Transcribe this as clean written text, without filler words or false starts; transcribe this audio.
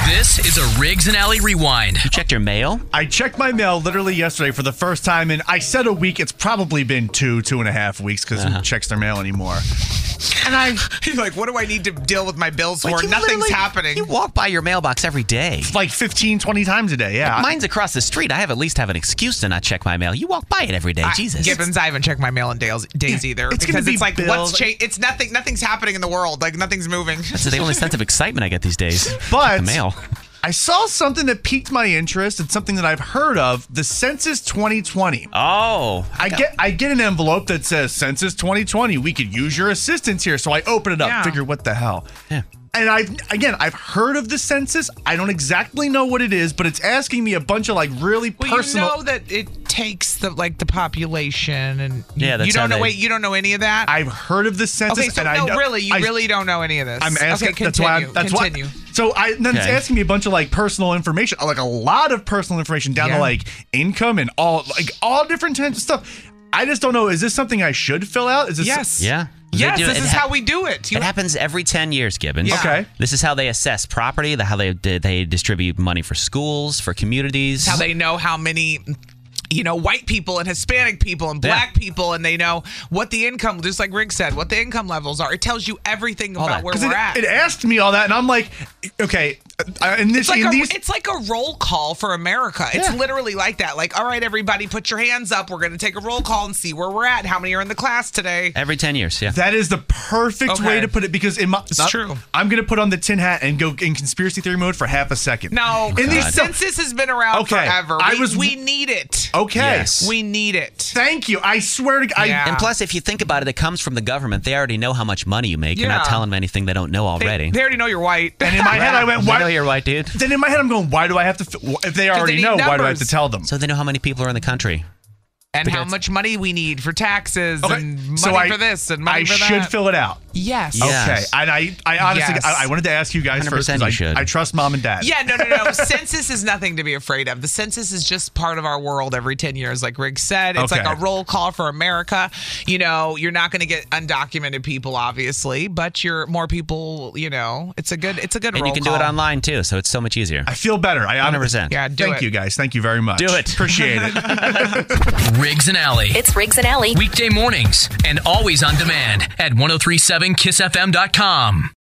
This is a Riggs and Alley Rewind. You checked your mail? I checked my mail literally yesterday for the first time, and I said a week. It's probably been 2.5 weeks because who checks their mail anymore? And He's like, what do I need to deal with my bills for? Like, you Nothing's literally- happening. You walk by your mailbox every day. like 15, 20 times a day, yeah. Mine's across the street. I at least have an excuse to not check my mail. You walk by it every day. Jesus. Gibbons, I haven't checked my mail in days either. It's gonna because be it's like, billed. what's changed? It's nothing. Nothing's happening in the world. Like, nothing's moving. That's the only sense of excitement I get these days. But the mail. I saw something that piqued my interest. It's something that I've heard of, the Census 2020. Oh. I get an envelope that says Census 2020. We could use your assistance here. So I open it up, Yeah. figure what the hell. Yeah. And I've heard of the census. I don't exactly know what it is, but it's asking me a bunch of like really personal. You know that it takes the population and Yeah, that's you don't how know. they- Wait, you don't know any of that? I've heard of the census. Okay, so and I know, really, you I- really don't know any of this. I'm asking. Okay, that's continue. why. Continue. So then it's Okay. asking me a bunch of like personal information, like a lot of personal information down to Yeah. like income and all different types of stuff. I just don't know. Is this something I should fill out? Is this Yes. Yeah. Yes, They do- this it is how we do it. It happens every 10 years, Gibbons. Yeah. Okay. This is how they assess property, how they distribute money for schools, for communities. How they know how many, white people and Hispanic people and black people, and they know what the income, just like Riggs said, what the income levels are. It tells you everything about that. where 'Cause we're at. it asked me all that, and I'm like, okay. And this, It's like a roll call for America. It's Yeah. literally like that. Like, all right, everybody, put your hands up. We're going to take a roll call and see where we're at. How many are in the class today? Every 10 years, yeah. that is the perfect Okay. way to put it because It's true. I'm gonna put on the tin hat and go in conspiracy theory mode for half a second. No, In the these- census has been around Okay, forever. We need it. Okay. Yes. We need it. Thank you. I swear to God. Yeah. And plus, if you think about it, it comes from the government. They already know how much money you make. You're not Yeah. telling them anything they don't know already. They already know you're white. And in my head, I went, They why? know you're white, dude. Then in my head, I'm going, why do I have to? If they already need know, why do I have numbers. to tell them? So they know how many people are in the country. And how much money we need for taxes Okay, and money so for this and money I for that. should fill it out. Yes. Yes. Okay. And I honestly, Yes. I wanted to ask you guys 100% first. 'Cause you should. I trust mom and dad. Yeah, no. Census is nothing to be afraid of. The census is just part of our world every 10 years, like Riggs said. It's Okay. like a roll call for America. You're not going to get undocumented people, obviously, but you're more people. It's a good And roll you can call. do it online, too, so it's so much easier. I feel better. I 100%. Yeah, do Thank it. you guys. Thank you very much. Do it. Appreciate it. Riggs and Alley. It's Riggs and Alley. Weekday mornings and always on demand at 1037kissfm.com.